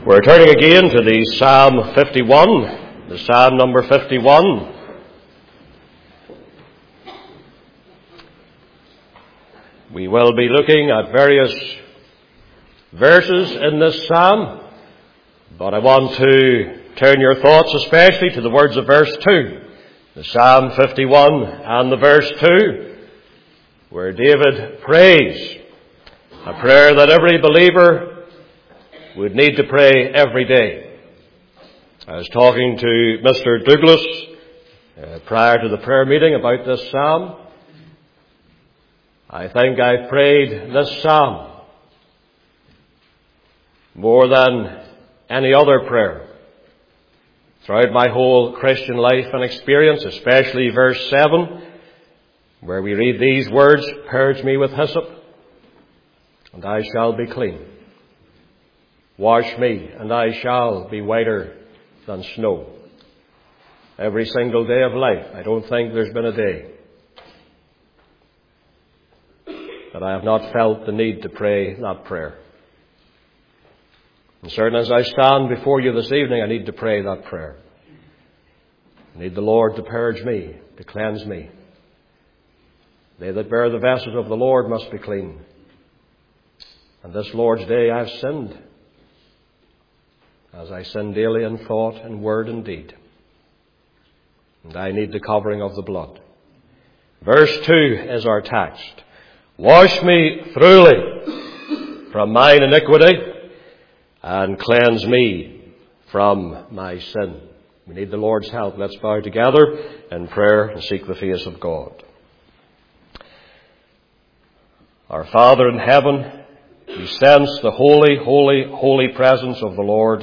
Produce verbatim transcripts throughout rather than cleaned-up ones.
We're turning again to the Psalm fifty-one, the Psalm number fifty-one. We will be looking at various verses in this Psalm, but I want to turn your thoughts especially to the words of verse two, the Psalm fifty-one and the verse two, where David prays, a prayer that every believer would need to pray every day. I was talking to Mister Douglas uh, prior to the prayer meeting about this psalm. I think I've prayed this psalm more than any other prayer throughout my whole Christian life and experience, especially verse seven, where we read these words, "Purge me with hyssop, and I shall be clean. Wash me, and I shall be whiter than snow." Every single day of life, I don't think there's been a day that I have not felt the need to pray that prayer. And certainly as I stand before you this evening, I need to pray that prayer. I need the Lord to purge me, to cleanse me. They that bear the vessels of the Lord must be clean. And this Lord's day I have sinned, as I sin daily in thought and word and deed. And I need the covering of the blood. Verse two is our text. "Wash me thoroughly from mine iniquity, and cleanse me from my sin." We need the Lord's help. Let's bow together in prayer and seek the face of God. Our Father in heaven, we sense the holy, holy, holy presence of the Lord,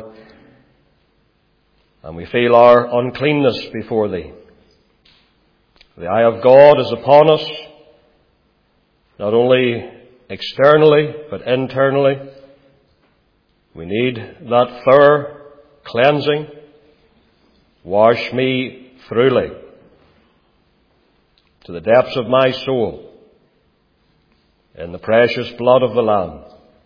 and we feel our uncleanness before Thee. The eye of God is upon us, not only externally, but internally. We need that thorough cleansing. Wash me thoroughly to the depths of my soul in the precious blood of the Lamb.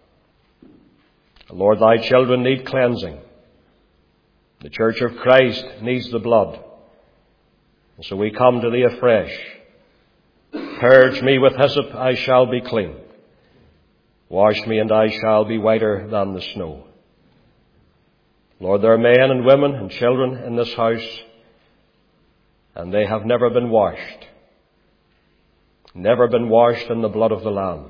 Lord, Thy children need cleansing. The Church of Christ needs the blood. And so we come to Thee afresh. "Purge me with hyssop, I shall be clean. Wash me, and I shall be whiter than the snow." Lord, there are men and women and children in this house, and they have never been washed. Never been washed in the blood of the Lamb.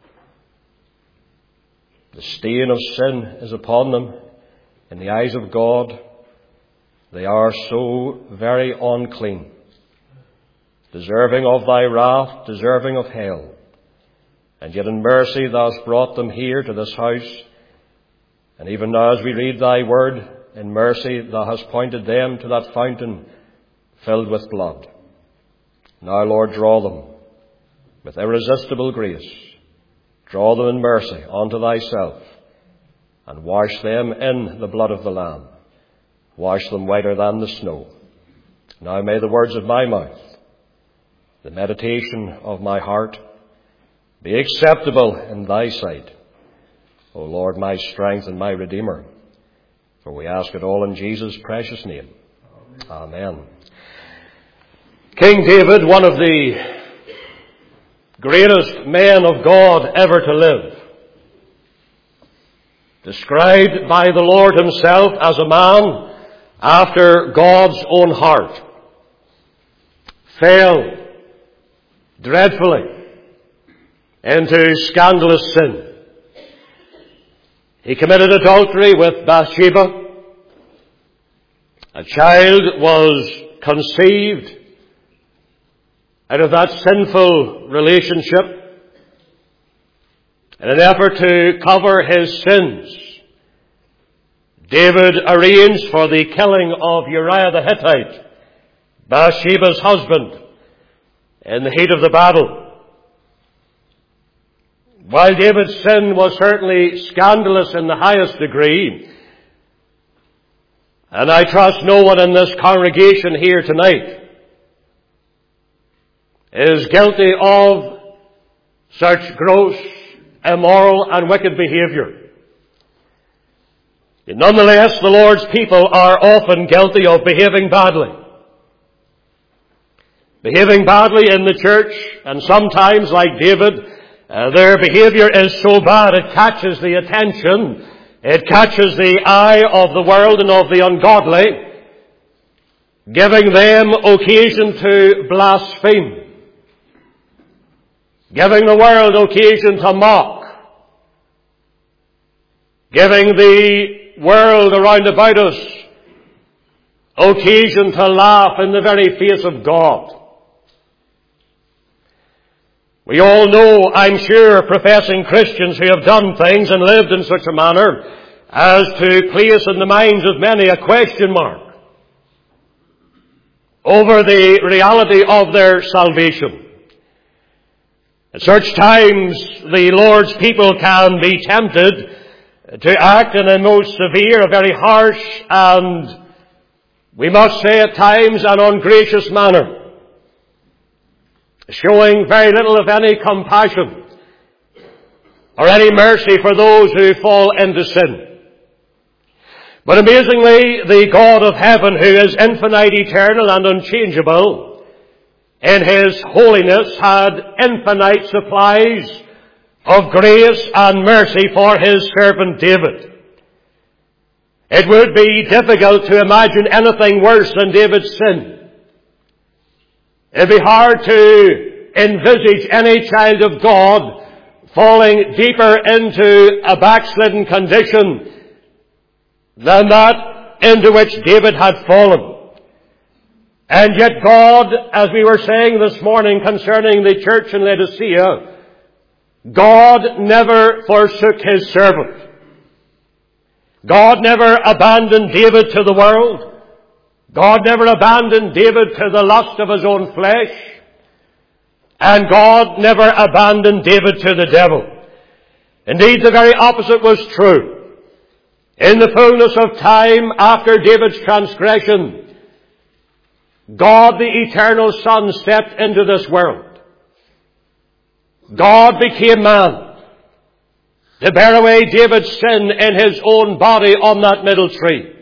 The stain of sin is upon them in the eyes of God. They are so very unclean, deserving of Thy wrath, deserving of hell. And yet in mercy Thou hast brought them here to this house. And even now as we read Thy word, in mercy Thou hast pointed them to that fountain filled with blood. Now, Lord, draw them with irresistible grace. Draw them in mercy unto Thyself, and wash them in the blood of the Lamb. Wash them whiter than the snow. Now may the words of my mouth, the meditation of my heart, be acceptable in Thy sight, O Lord, my strength and my Redeemer. For we ask it all in Jesus' precious name. Amen. King David, one of the greatest men of God ever to live, described by the Lord Himself as a man after God's own heart, fell dreadfully into scandalous sin. He committed adultery with Bathsheba. A child was conceived out of that sinful relationship. In an effort to cover his sins, David arranged for the killing of Uriah the Hittite, Bathsheba's husband, in the heat of the battle. While David's sin was certainly scandalous in the highest degree, and I trust no one in this congregation here tonight is guilty of such gross, immoral and wicked behavior, Nonetheless, the Lord's people are often guilty of behaving badly. Behaving badly in the church, and sometimes, like David, uh, their behavior is so bad it catches the attention, it catches the eye of the world and of the ungodly, giving them occasion to blaspheme, giving the world occasion to mock, giving the world around about us occasion to laugh in the very face of God. We all know, I'm sure, professing Christians who have done things and lived in such a manner as to place in the minds of many a question mark over the reality of their salvation. At such times, the Lord's people can be tempted to act in a most severe, a very harsh, and we must say at times an ungracious manner, showing very little of any compassion or any mercy for those who fall into sin. But amazingly, the God of heaven, who is infinite, eternal, and unchangeable, in His holiness had infinite supplies of grace and mercy for His servant David. It would be difficult to imagine anything worse than David's sin. It'd be hard to envisage any child of God falling deeper into a backslidden condition than that into which David had fallen. And yet God, as we were saying this morning concerning the church in Laodicea, God never forsook His servant. God never abandoned David to the world. God never abandoned David to the lust of his own flesh. And God never abandoned David to the devil. Indeed, the very opposite was true. In the fullness of time after David's transgression, God the eternal Son stepped into this world. God became man to bear away David's sin in His own body on that middle tree.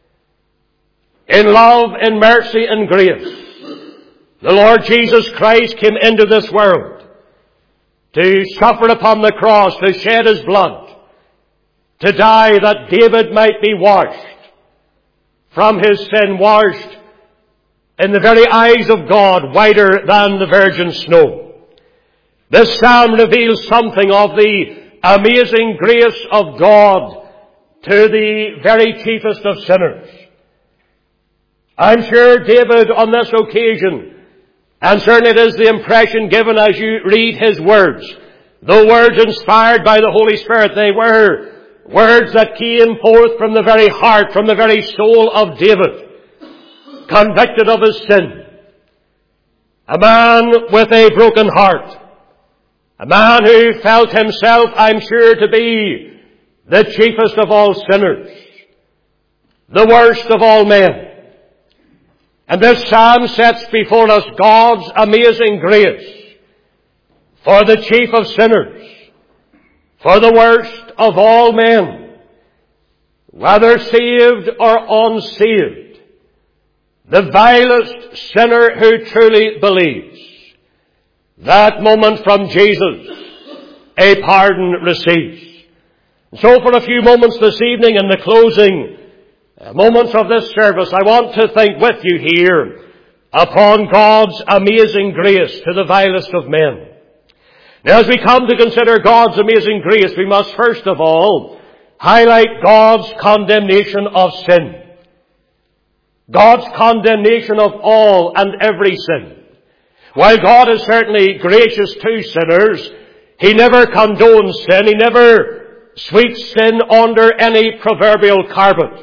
In love, in mercy, and grace, the Lord Jesus Christ came into this world to suffer upon the cross, to shed His blood, to die that David might be washed from his sin, washed in the very eyes of God, whiter than the virgin snow. This psalm reveals something of the amazing grace of God to the very chiefest of sinners. I'm sure David on this occasion, and certainly it is the impression given as you read his words, though words inspired by the Holy Spirit, they were words that came forth from the very heart, from the very soul of David, convicted of his sin. A man with a broken heart. A man who felt himself, I'm sure, to be the chiefest of all sinners, the worst of all men. And this psalm sets before us God's amazing grace for the chief of sinners, for the worst of all men, whether saved or unsaved, the vilest sinner who truly believes. That moment from Jesus, a pardon receives. And so for a few moments this evening in the closing moments of this service, I want to think with you here upon God's amazing grace to the vilest of men. Now, as we come to consider God's amazing grace, we must first of all highlight God's condemnation of sin. God's condemnation of all and every sin. While God is certainly gracious to sinners, He never condones sin. He never sweeps sin under any proverbial carpet.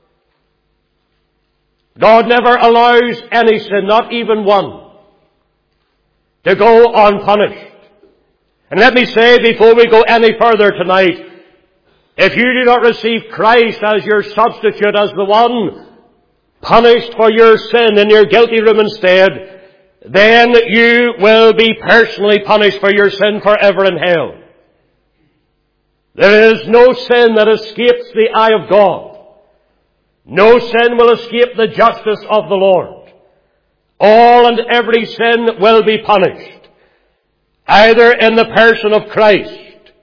God never allows any sin, not even one, to go unpunished. And let me say before we go any further tonight, if you do not receive Christ as your substitute, as the one punished for your sin in your guilty room instead, then you will be personally punished for your sin forever in hell. There is no sin that escapes the eye of God. No sin will escape the justice of the Lord. All and every sin will be punished, either in the person of Christ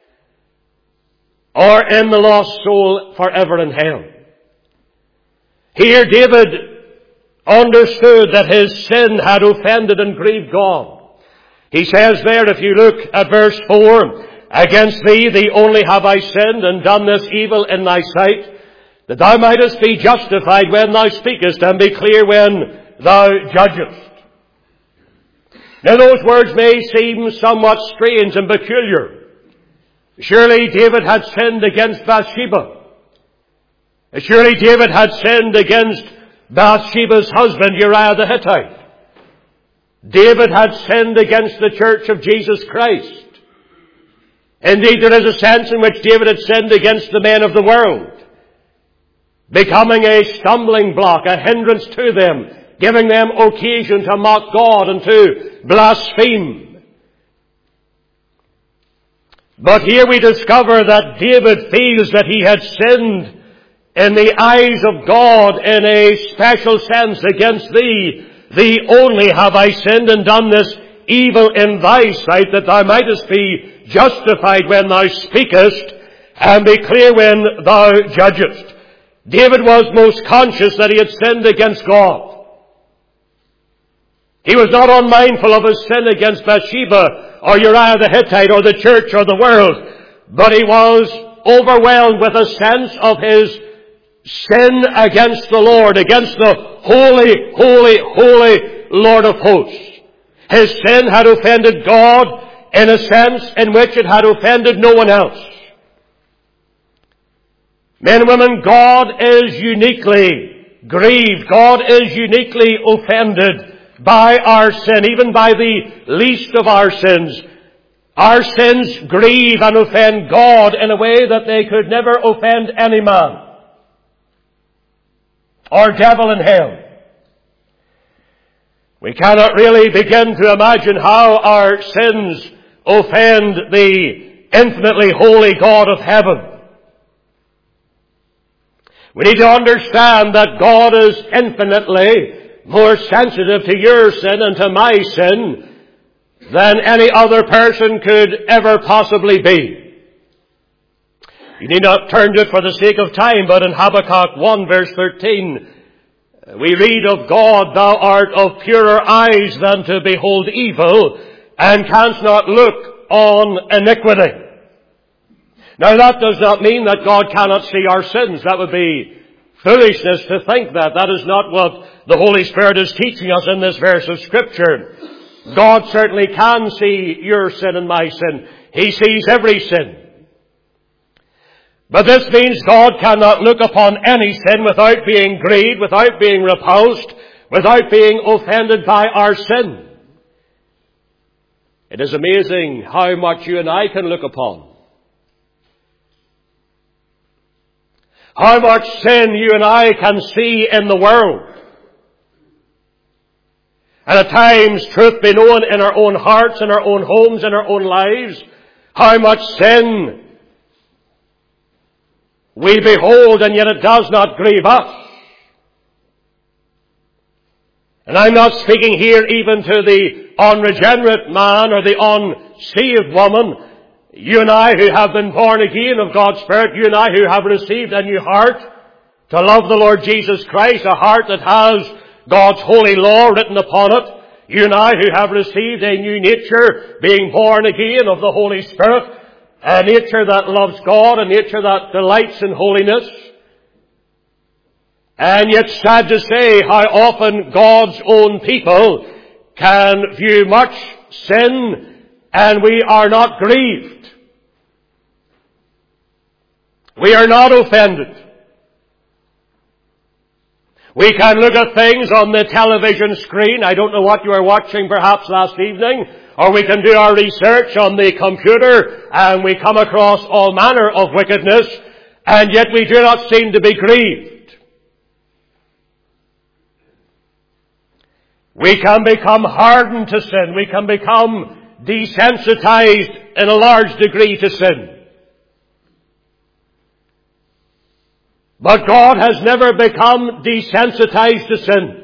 or in the lost soul forever in hell. Here David understood that his sin had offended and grieved God. He says there, if you look at verse four, against thee, thee only have I sinned and done this evil in thy sight, that thou mightest be justified when thou speakest and be clear when thou judgest. Now those words may seem somewhat strange and peculiar. Surely David had sinned against Bathsheba. Surely David had sinned against Bathsheba's husband, Uriah the Hittite. David had sinned against the church of Jesus Christ. Indeed, there is a sense in which David had sinned against the men of the world, becoming a stumbling block, a hindrance to them, giving them occasion to mock God and to blaspheme. But here we discover that David feels that he had sinned in the eyes of God in a special sense. Against thee, thee only have I sinned and done this evil in thy sight, that thou mightest be justified when thou speakest and be clear when thou judgest. David was most conscious that he had sinned against God. He was not unmindful of his sin against Bathsheba or Uriah the Hittite or the church or the world, but he was overwhelmed with a sense of his sin against the Lord, against the holy, holy, holy Lord of hosts. His sin had offended God in a sense in which it had offended no one else. Men and women, God is uniquely grieved. God is uniquely offended by our sin, even by the least of our sins. Our sins grieve and offend God in a way that they could never offend any man or devil in hell. We cannot really begin to imagine how our sins offend the infinitely holy God of heaven. We need to understand that God is infinitely more sensitive to your sin and to my sin than any other person could ever possibly be. You need not turn to it for the sake of time, but in Habakkuk one verse thirteen, we read of God, thou art of purer eyes than to behold evil, and canst not look on iniquity. Now that does not mean that God cannot see our sins. That would be foolishness to think that. That is not what the Holy Spirit is teaching us in this verse of Scripture. God certainly can see your sin and my sin. He sees every sin. But this means God cannot look upon any sin without being grieved, without being repulsed, without being offended by our sin. It is amazing how much you and I can look upon. How much sin you and I can see in the world. And at times truth be known in our own hearts, in our own homes, in our own lives. How much sin we behold, and yet it does not grieve us. And I'm not speaking here even to the unregenerate man or the unsaved woman. You and I who have been born again of God's Spirit, you and I who have received a new heart to love the Lord Jesus Christ, a heart that has God's holy law written upon it. You and I who have received a new nature, being born again of the Holy Spirit, a nature that loves God, a nature that delights in holiness. And yet sad to say how often God's own people can view much sin and we are not grieved. We are not offended. We can look at things on the television screen. I don't know what you were watching perhaps last evening. Or we can do our research on the computer and we come across all manner of wickedness, and yet we do not seem to be grieved. We can become hardened to sin. We can become desensitized in a large degree to sin. But God has never become desensitized to sin.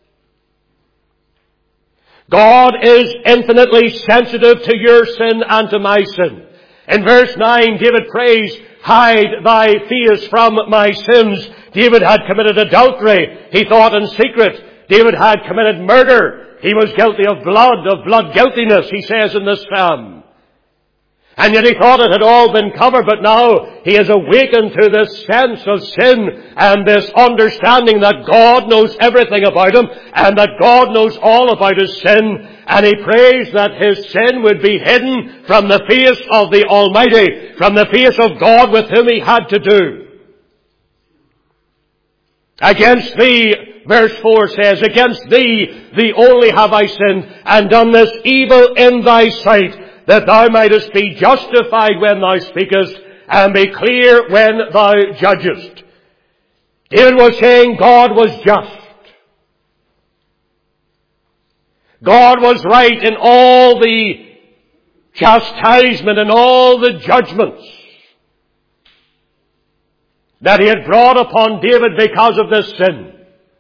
God is infinitely sensitive to your sin and to my sin. In verse nine, David prays, hide thy face from my sins. David had committed adultery. He thought in secret. David had committed murder. He was guilty of blood, of blood guiltiness, he says in this psalm. And yet he thought it had all been covered, but now he is awakened to this sense of sin and this understanding that God knows everything about him and that God knows all about his sin. And he prays that his sin would be hidden from the face of the Almighty, from the face of God with whom he had to do. Against thee, verse four says, against thee, thee only have I sinned and done this evil in thy sight, that thou mightest be justified when thou speakest, and be clear when thou judgest. David was saying God was just. God was right in all the chastisement and all the judgments that he had brought upon David because of this sin.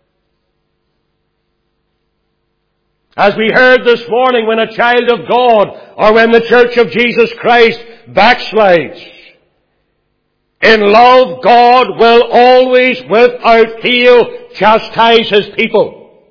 As we heard this morning, when a child of God, or when the Church of Jesus Christ backslides, in love God will always, without fail, chastise his people.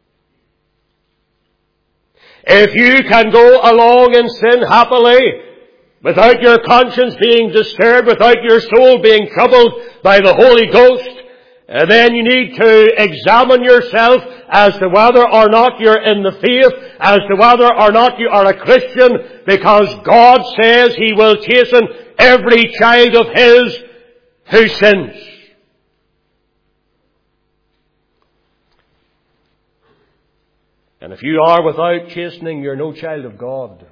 If you can go along in sin happily, without your conscience being disturbed, without your soul being troubled by the Holy Ghost, Uh, then you need to examine yourself as to whether or not you're in the faith, as to whether or not you are a Christian, because God says He will chasten every child of His who sins. And if you are without chastening, you're no child of God.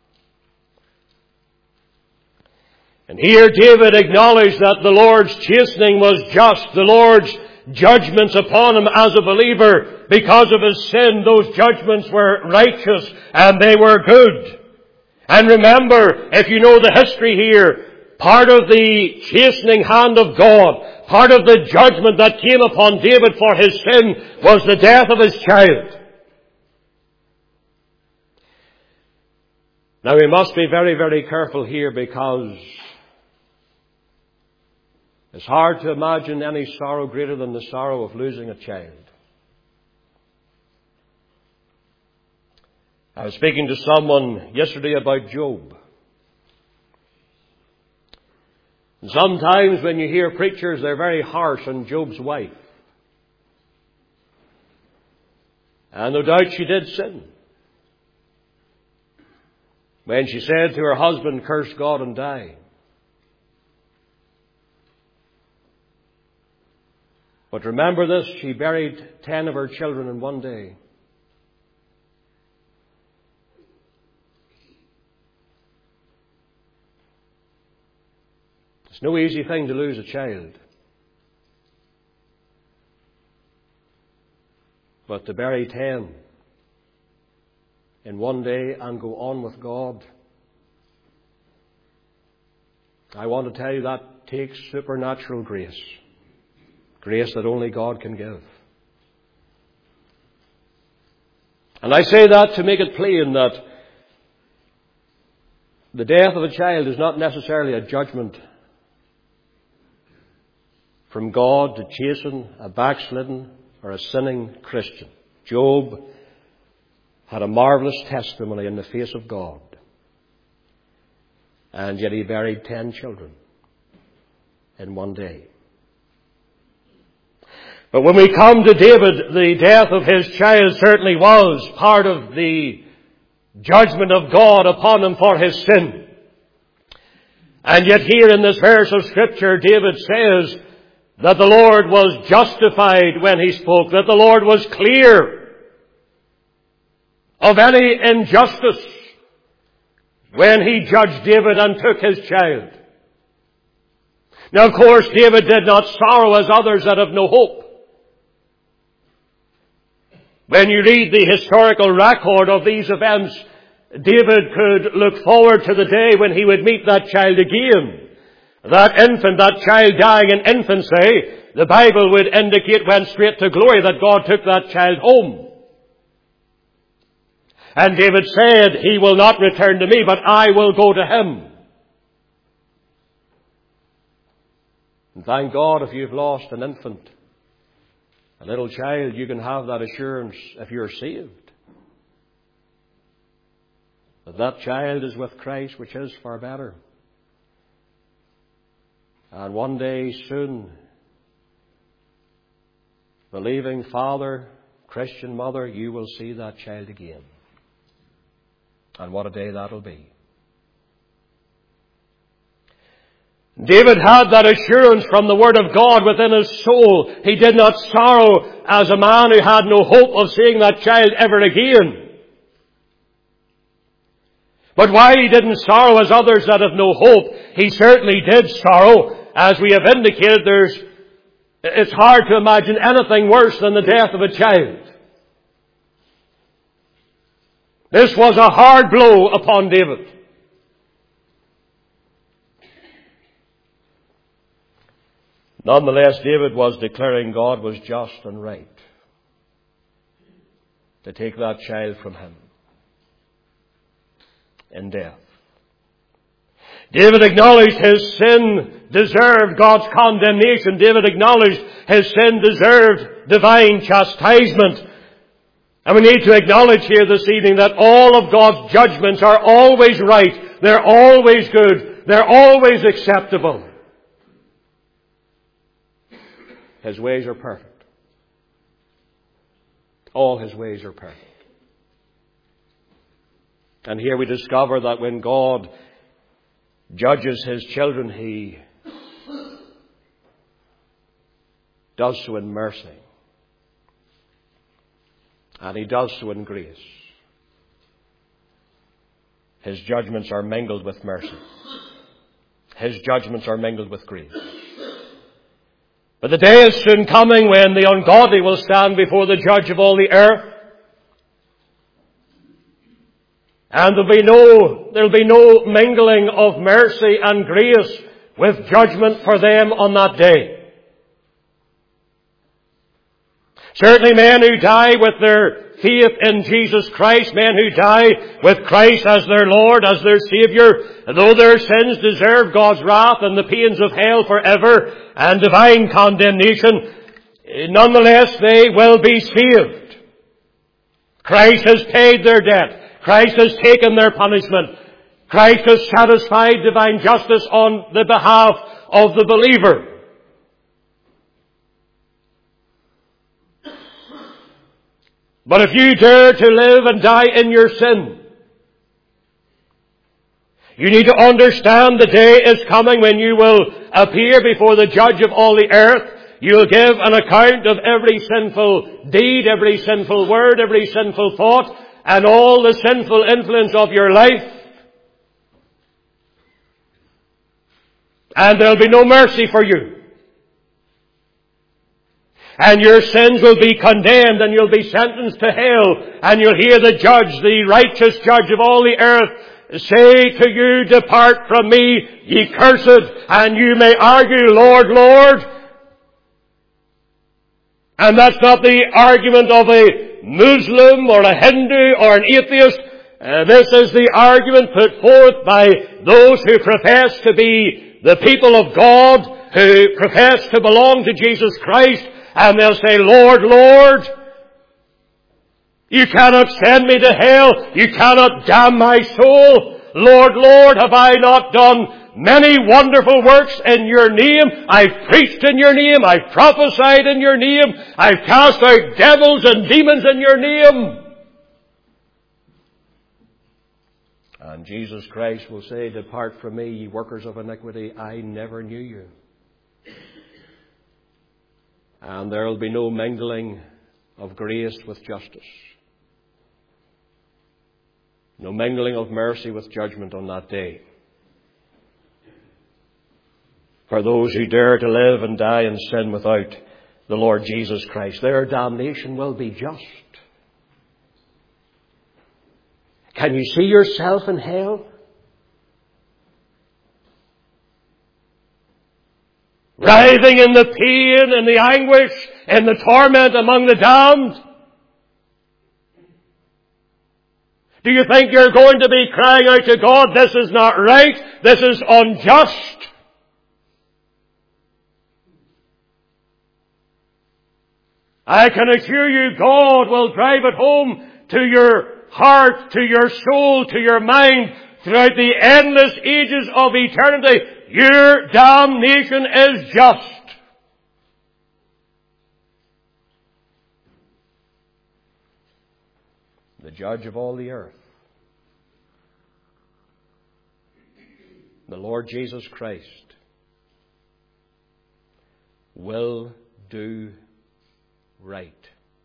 And here David acknowledged that the Lord's chastening was just. The Lord's judgments upon him as a believer, because of his sin, those judgments were righteous and they were good. And remember, if you know the history here, part of the chastening hand of God, part of the judgment that came upon David for his sin, was the death of his child. Now we must be very, very careful here, because it's hard to imagine any sorrow greater than the sorrow of losing a child. I was speaking to someone yesterday about Job. And sometimes when you hear preachers, they're very harsh on Job's wife. And no doubt she did sin when she said to her husband, curse God and die. But remember this, she buried ten of her children in one day. It's no easy thing to lose a child. But to bury ten in one day and go on with God, I want to tell you that takes supernatural grace. Grace that only God can give. And I say that to make it plain that the death of a child is not necessarily a judgment from God to chasten a backslidden or a sinning Christian. Job had a marvelous testimony in the face of God. And yet he buried ten children in one day. But when we come to David, the death of his child certainly was part of the judgment of God upon him for his sin. And yet here in this verse of Scripture, David says that the Lord was justified when he spoke, that the Lord was clear of any injustice when he judged David and took his child. Now, of course, David did not sorrow as others that have no hope. When you read the historical record of these events, David could look forward to the day when he would meet that child again. That infant, that child dying in infancy, the Bible would indicate went straight to glory, that God took that child home. And David said, he will not return to me, but I will go to him. And thank God if you've lost an infant, a little child, you can have that assurance if you're saved, that that child is with Christ, which is far better. And one day soon, believing father, Christian mother, you will see that child again. And what a day that'll be. David had that assurance from the Word of God within his soul. He did not sorrow as a man who had no hope of seeing that child ever again. But while he didn't sorrow as others that have no hope, he certainly did sorrow. As we have indicated, there's, it's hard to imagine anything worse than the death of a child. This was a hard blow upon David. Nonetheless, David was declaring God was just and right to take that child from him in death. David acknowledged his sin deserved God's condemnation. David acknowledged his sin deserved divine chastisement. And we need to acknowledge here this evening that all of God's judgments are always right. They're always good. They're always acceptable. His ways are perfect. All His ways are perfect. And here we discover that when God judges His children, He does so in mercy. And He does so in grace. His judgments are mingled with mercy. His judgments are mingled with grace. But the day is soon coming when the ungodly will stand before the judge of all the earth. And there'll be no, there'll be no mingling of mercy and grace with judgment for them on that day. Certainly men who die with their faith in Jesus Christ, men who die with Christ as their Lord, as their Saviour, though their sins deserve God's wrath and the pains of hell forever and divine condemnation, nonetheless they will be saved. Christ has paid their debt. Christ has taken their punishment. Christ has satisfied divine justice on the behalf of the believer. But if you dare to live and die in your sin, you need to understand the day is coming when you will appear before the judge of all the earth. You will give an account of every sinful deed, every sinful word, every sinful thought, and all the sinful influence of your life. And there'll be no mercy for you. And your sins will be condemned and you'll be sentenced to hell. And you'll hear the judge, the righteous judge of all the earth, say to you, "Depart from me, ye cursed." And you may argue, "Lord, Lord." And that's not the argument of a Muslim or a Hindu or an atheist. Uh, this is the argument put forth by those who profess to be the people of God, who profess to belong to Jesus Christ. And they'll say, "Lord, Lord, you cannot send me to hell. You cannot damn my soul. Lord, Lord, have I not done many wonderful works in your name? I've preached in your name. I've prophesied in your name. I've cast out devils and demons in your name." And Jesus Christ will say, "Depart from me, ye workers of iniquity. I never knew you." And there will be no mingling of grace with justice. No mingling of mercy with judgment on that day. For those who dare to live and die in sin without the Lord Jesus Christ, their damnation will be just. Can you see yourself in hell? writhing in the pain and the anguish and the torment among the damned? Do you think you're going to be crying out to God, this is not right, this is unjust? I can assure you God will drive it home to your heart, to your soul, to your mind throughout the endless ages of eternity. Your damnation is just. The judge of all the earth, the Lord Jesus Christ, will do right.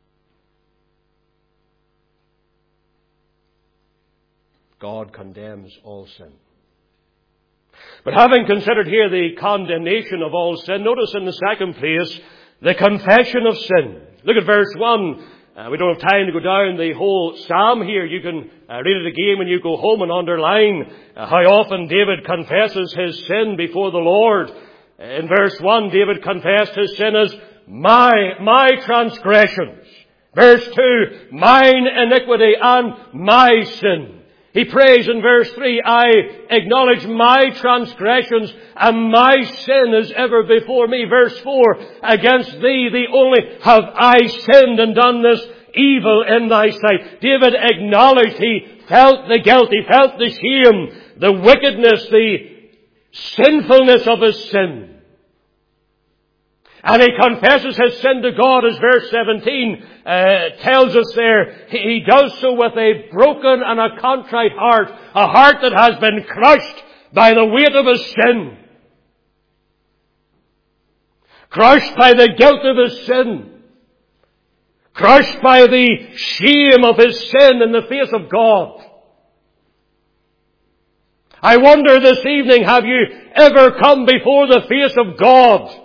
God condemns all sin. But having considered here the condemnation of all sin, notice in the second place the confession of sin. Look at verse one. Uh, we don't have time to go down the whole psalm here. You can uh, read it again when you go home and underline uh, how often David confesses his sin before the Lord. In verse one, David confessed his sin as my, my transgressions. Verse two, mine iniquity and my sin. He prays in verse three, I acknowledge my transgressions and my sin is ever before me. Verse four, against thee, the only, have I sinned and done this evil in thy sight. David acknowledged, he felt the guilt, he felt the shame, the wickedness, the sinfulness of his sin. And he confesses his sin to God, as verse seventeen uh, tells us there. He, he does so with a broken and a contrite heart, a heart that has been crushed by the weight of his sin, crushed by the guilt of his sin, crushed by the shame of his sin in the face of God. I wonder this evening, have you ever come before the face of God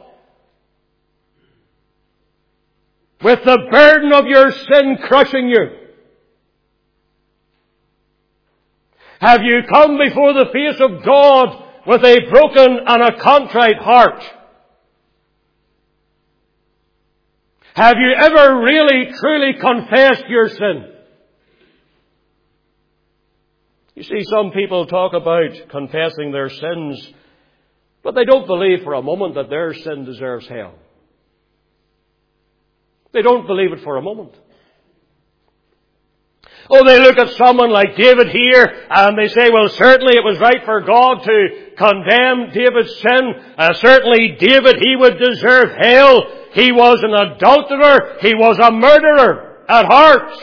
with the burden of your sin crushing you? Have you come before the face of God with a broken and a contrite heart? Have you ever really, truly confessed your sin? You see, some people talk about confessing their sins, but they don't believe for a moment that their sin deserves hell. They don't believe it for a moment. Oh, they look at someone like David here and they say, well, certainly it was right for God to condemn David's sin. Uh, certainly David, he would deserve hell. He was an adulterer. He was a murderer at heart.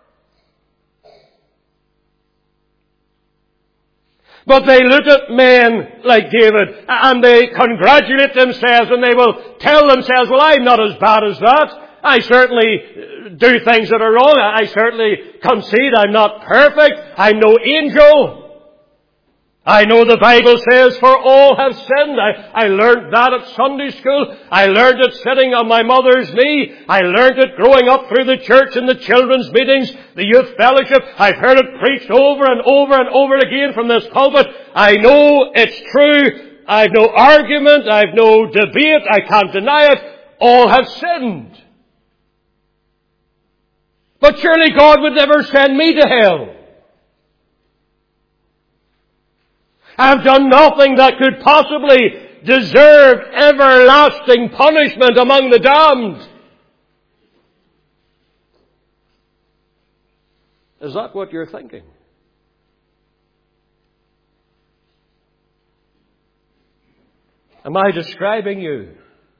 But they look at men like David and they congratulate themselves and they will tell themselves, well, I'm not as bad as that. I certainly do things that are wrong. I certainly concede I'm not perfect. I'm no angel. I know the Bible says, for all have sinned. I, I learned that at Sunday school. I learned it sitting on my mother's knee. I learned it growing up through the church in the children's meetings, the youth fellowship. I've heard it preached over and over and over again from this pulpit. I know it's true. I've no argument. I've no debate. I can't deny it. All have sinned. But surely God would never send me to hell. I've done nothing that could possibly deserve everlasting punishment among the damned. Is that what you're thinking? Am I describing you?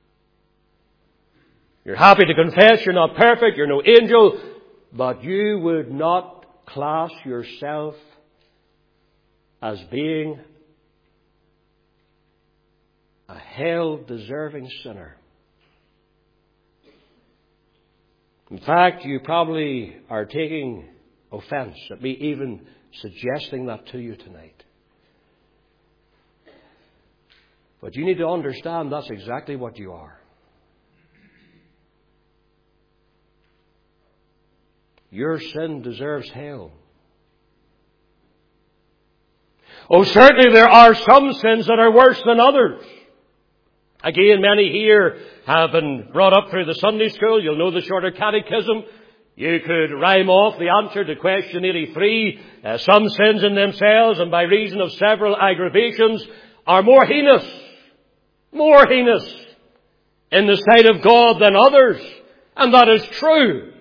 You're happy to confess you're not perfect, you're no angel, but you would not class yourself as being a hell-deserving sinner. In fact, you probably are taking offense at me even suggesting that to you tonight. But you need to understand that's exactly what you are. Your sin deserves hell. Oh, certainly there are some sins that are worse than others. Again, many here have been brought up through the Sunday school. You'll know the Shorter Catechism. You could rhyme off the answer to question eighty-three. Uh, some sins in themselves and by reason of several aggravations are more heinous, more heinous in the sight of God than others. And that is true.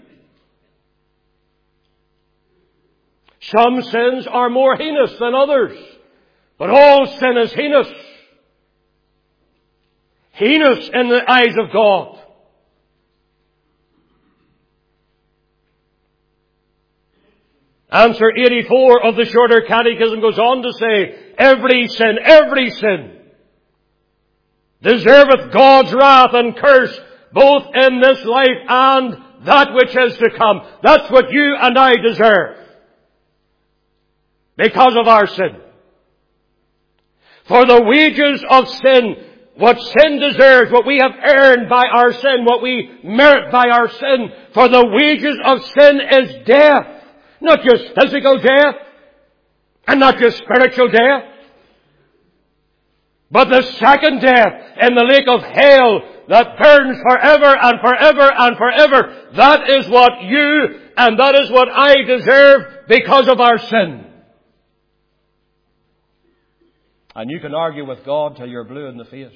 Some sins are more heinous than others. But all sin is heinous. Heinous in the eyes of God. Answer eighty-four of the Shorter Catechism goes on to say, every sin, every sin deserveth God's wrath and curse, both in this life and that which is to come. That's what you and I deserve. Because of our sin. For the wages of sin, what sin deserves, what we have earned by our sin, what we merit by our sin, for the wages of sin is death. Not just physical death, and not just spiritual death, but the second death in the lake of hell that burns forever and forever and forever. That is what you and that is what I deserve because of our sin. And you can argue with God till you're blue in the face.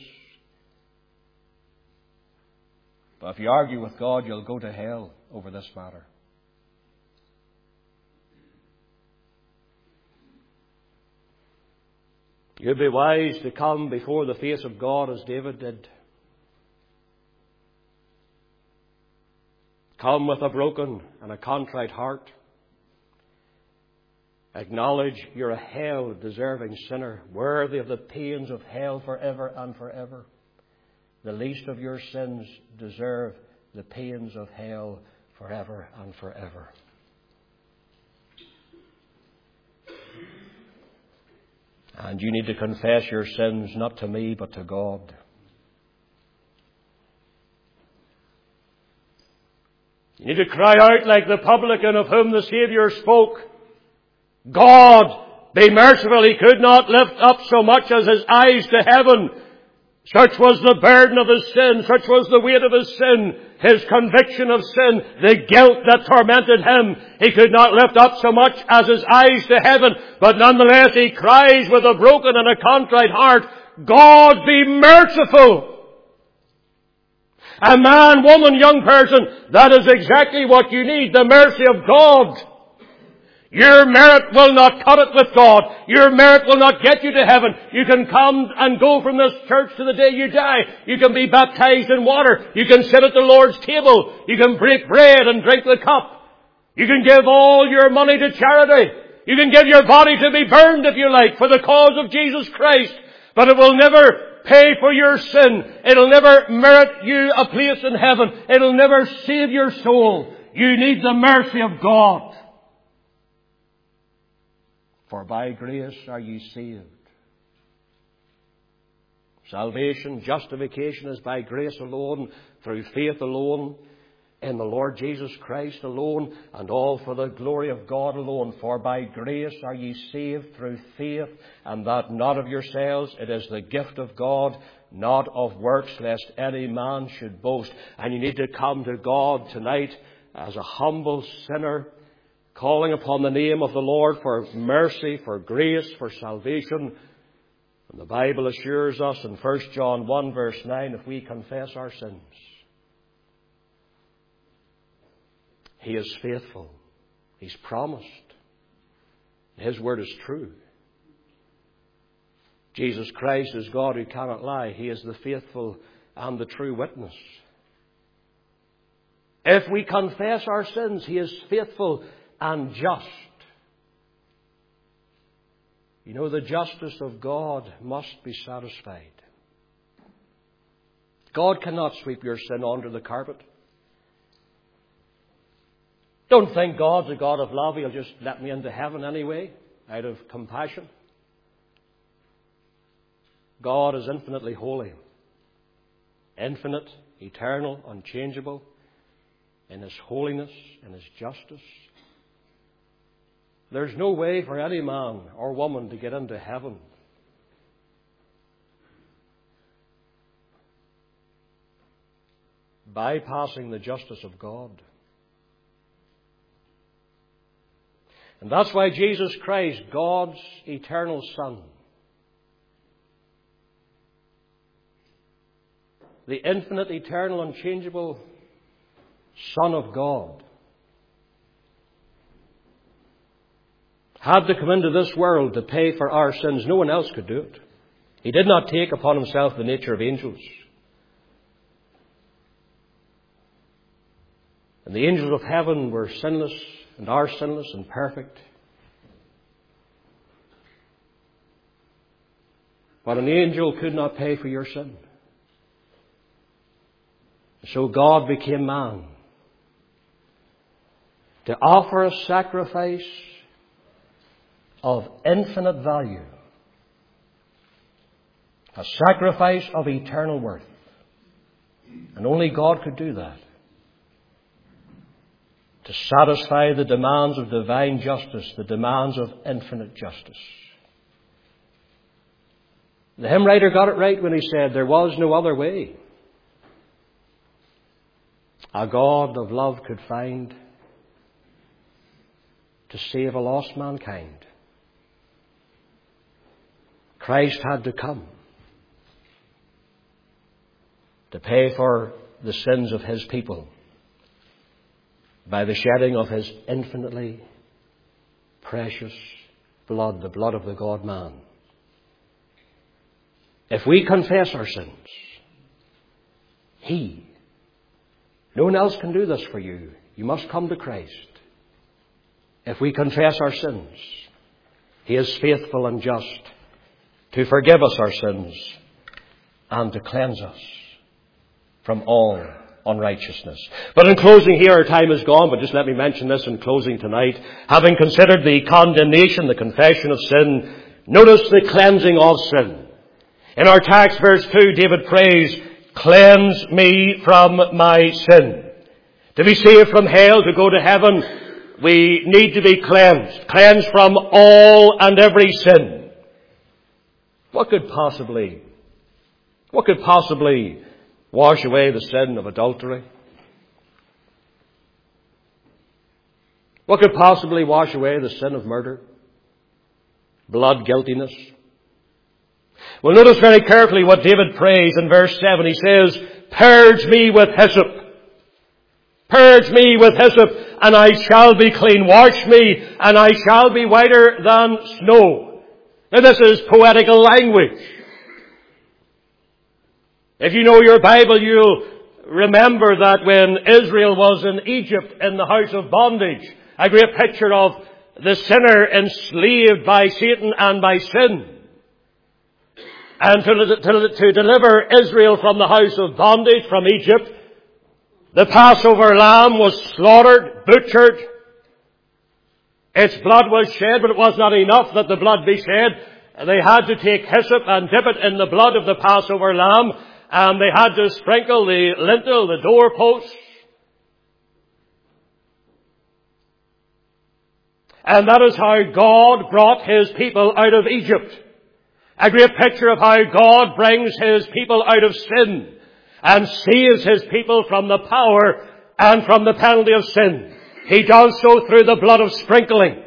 But if you argue with God, you'll go to hell over this matter. You'd be wise to come before the face of God as David did. Come with a broken and a contrite heart. Acknowledge you're a hell-deserving sinner, worthy of the pains of hell forever and forever. The least of your sins deserve the pains of hell forever and forever. And you need to confess your sins not to me but to God. You need to cry out like the publican of whom the Saviour spoke. God, be merciful. He could not lift up so much as his eyes to heaven. Such was the burden of his sin. Such was the weight of his sin. His conviction of sin. The guilt that tormented him. He could not lift up so much as his eyes to heaven. But nonetheless he cries with a broken and a contrite heart, God be merciful. A man, woman, young person, that is exactly what you need. The mercy of God. Your merit will not cut it with God. Your merit will not get you to heaven. You can come and go from this church to the day you die. You can be baptized in water. You can sit at the Lord's table. You can break bread and drink the cup. You can give all your money to charity. You can give your body to be burned if you like for the cause of Jesus Christ. But it will never pay for your sin. It'll never merit you a place in heaven. It'll never save your soul. You need the mercy of God. For by grace are ye saved. Salvation, justification is by grace alone, through faith alone, in the Lord Jesus Christ alone, and all for the glory of God alone. For by grace are ye saved through faith, and that not of yourselves. It is the gift of God, not of works, lest any man should boast. And you need to come to God tonight as a humble sinner, calling upon the name of the Lord for mercy, for grace, for salvation. And the Bible assures us in First John one verse nine, if we confess our sins, He is faithful. He's promised. His word is true. Jesus Christ is God who cannot lie. He is the faithful and the true witness. If we confess our sins, He is faithful and just. You know, the justice of God must be satisfied. God cannot sweep your sin under the carpet. Don't think God's a God of love. He'll just let me into heaven anyway, out of compassion. God is infinitely holy. Infinite, eternal, unchangeable in His holiness, in His justice. There's no way for any man or woman to get into heaven bypassing the justice of God. And that's why Jesus Christ, God's eternal Son, the infinite, eternal, unchangeable Son of God, had to come into this world to pay for our sins. No one else could do it. He did not take upon himself the nature of angels. And the angels of heaven were sinless and are sinless and perfect. But an angel could not pay for your sin. So God became man to offer a sacrifice of infinite value, a sacrifice of eternal worth. And only God could do that, to satisfy the demands of divine justice, the demands of infinite justice. The hymn writer got it right when he said, there was no other way a God of love could find to save a lost mankind. Christ had to come to pay for the sins of his people by the shedding of his infinitely precious blood, the blood of the God-man. If we confess our sins, he, no one else can do this for you. You must come to Christ. If we confess our sins, he is faithful and just to forgive us our sins and to cleanse us from all unrighteousness. But in closing here, our time is gone, but just let me mention this in closing tonight. Having considered the condemnation, the confession of sin, notice the cleansing of sin. In our text, verse two, David prays, cleanse me from my sin. To be saved from hell, to go to heaven, we need to be cleansed. Cleansed from all and every sin. What could possibly, what could possibly wash away the sin of adultery? What could possibly wash away the sin of murder? Blood guiltiness? Well, notice very carefully what David prays in verse seven. He says, purge me with hyssop. Purge me with hyssop, and I shall be clean. Wash me, and I shall be whiter than snow. Now, this is poetical language. If you know your Bible, you'll remember that when Israel was in Egypt in the house of bondage, a great picture of the sinner enslaved by Satan and by sin. And to, to, to deliver Israel from the house of bondage, from Egypt, the Passover lamb was slaughtered, butchered. Its blood was shed, but it was not enough that the blood be shed. They had to take hyssop and dip it in the blood of the Passover lamb, and they had to sprinkle the lintel, the doorposts. And that is how God brought his people out of Egypt. A great picture of how God brings his people out of sin and saves his people from the power and from the penalty of sin. He does so through the blood of sprinkling.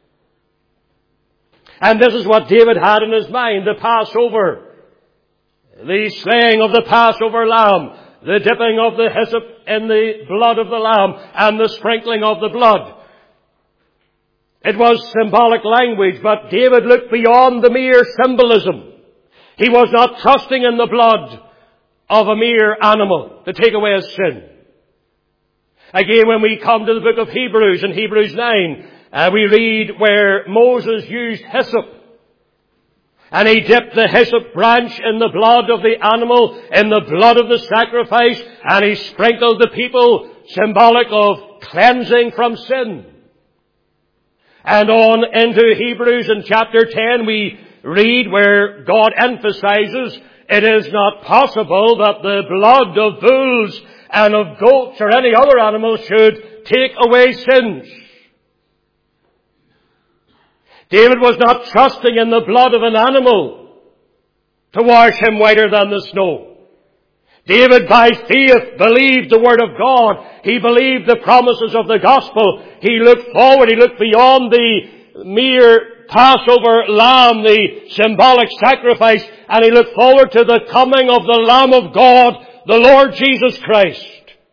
And this is what David had in his mind, the Passover. The slaying of the Passover lamb, the dipping of the hyssop in the blood of the lamb, and the sprinkling of the blood. It was symbolic language, but David looked beyond the mere symbolism. He was not trusting in the blood of a mere animal to take away his sin. Again, when we come to the book of Hebrews, in Hebrews nine, uh, we read where Moses used hyssop. And he dipped the hyssop branch in the blood of the animal, in the blood of the sacrifice, and he sprinkled the people, symbolic of cleansing from sin. And on into Hebrews in chapter ten, we read where God emphasizes it is not possible that the blood of bulls and of goats or any other animal should take away sins. David was not trusting in the blood of an animal to wash him whiter than the snow. David by faith believed the Word of God. He believed the promises of the gospel. He looked forward. He looked beyond the mere Passover lamb, the symbolic sacrifice, and he looked forward to the coming of the Lamb of God, the Lord Jesus Christ.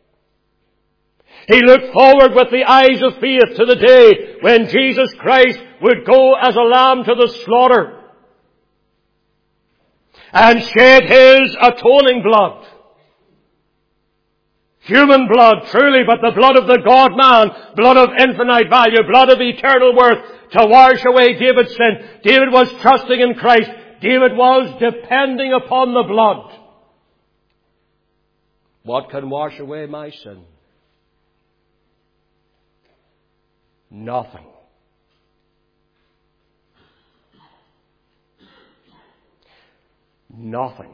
He looked forward with the eyes of faith to the day when Jesus Christ would go as a lamb to the slaughter and shed His atoning blood. Human blood, truly, but the blood of the God-man, blood of infinite value, blood of eternal worth, to wash away David's sin. David was trusting in Christ. David was depending upon the blood. What can wash away my sin? Nothing. Nothing.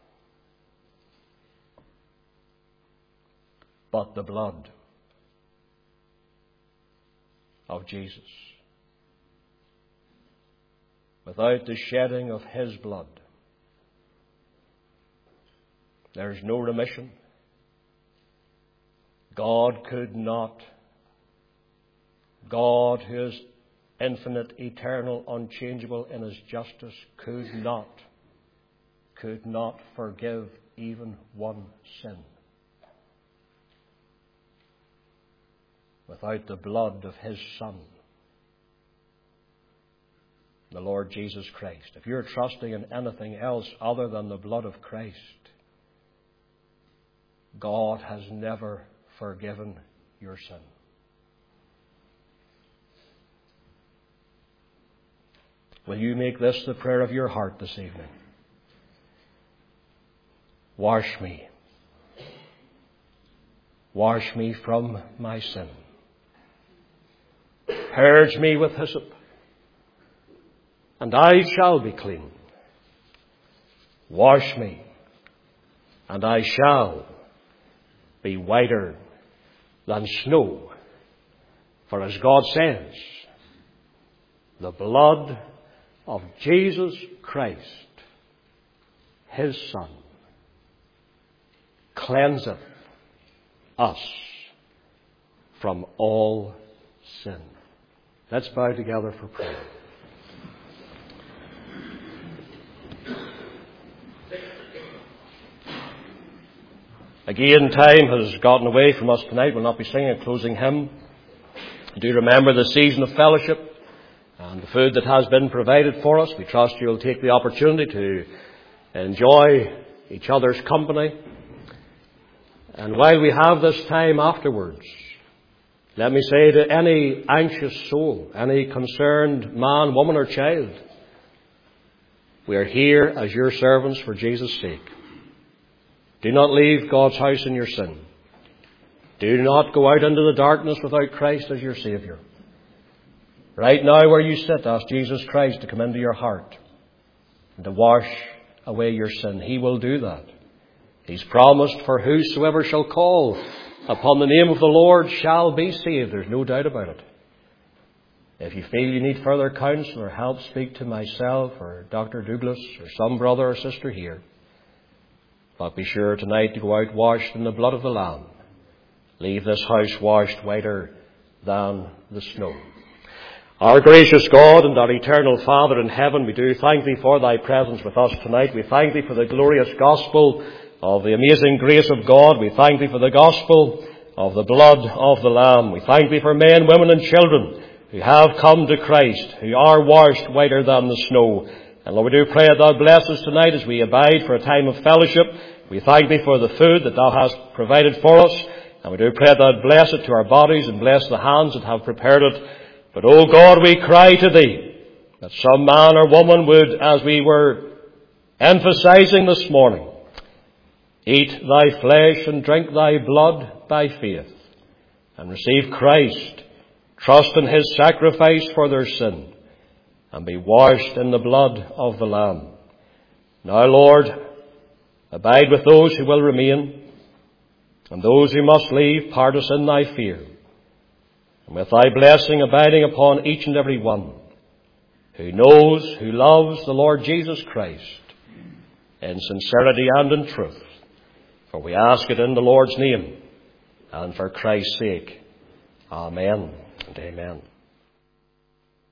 But the blood of Jesus. Without the shedding of His blood, there is no remission. God could not, God who is infinite, eternal, unchangeable in His justice, could not, could not forgive even one sin without the blood of His Son, the Lord Jesus Christ. If you're trusting in anything else other than the blood of Christ, God has never forgiven your sin. Will you make this the prayer of your heart this evening? Wash me. Wash me from my sin. Purge me with hyssop, and I shall be clean. Wash me, and I shall be whiter than snow. For as God says, the blood of Jesus Christ, His Son, cleanseth us from all sin. Let's bow together for prayer. Again, time has gotten away from us tonight. We'll not be singing a closing hymn. Do remember the season of fellowship and the food that has been provided for us. We trust you'll take the opportunity to enjoy each other's company. And while we have this time afterwards, let me say to any anxious soul, any concerned man, woman or child, we are here as your servants for Jesus' sake. Do not leave God's house in your sin. Do not go out into the darkness without Christ as your Saviour. Right now where you sit, ask Jesus Christ to come into your heart and to wash away your sin. He will do that. He's promised, for whosoever shall call upon the name of the Lord shall be saved. There's no doubt about it. If you feel you need further counsel or help, speak to myself or Doctor Douglas or some brother or sister here. But be sure tonight to go out washed in the blood of the Lamb. Leave this house washed whiter than the snow. Our gracious God and our eternal Father in heaven, we do thank Thee for Thy presence with us tonight. We thank Thee for the glorious gospel of the amazing grace of God. We thank Thee for the gospel of the blood of the Lamb. We thank Thee for men, women and children who have come to Christ, who are washed whiter than the snow. And Lord, we do pray that Thou bless us tonight as we abide for a time of fellowship. We thank Thee for the food that Thou hast provided for us. And we do pray that Thou bless it to our bodies and bless the hands that have prepared it. But, O God, we cry to Thee that some man or woman would, as we were emphasizing this morning, eat Thy flesh and drink Thy blood by faith and receive Christ, trust in His sacrifice for their sin, and be washed in the blood of the Lamb. Now, Lord, abide with those who will remain, and those who must leave, part us in Thy fear. And with Thy blessing abiding upon each and every one who knows, who loves the Lord Jesus Christ in sincerity and in truth. For we ask it in the Lord's name and for Christ's sake. Amen and amen.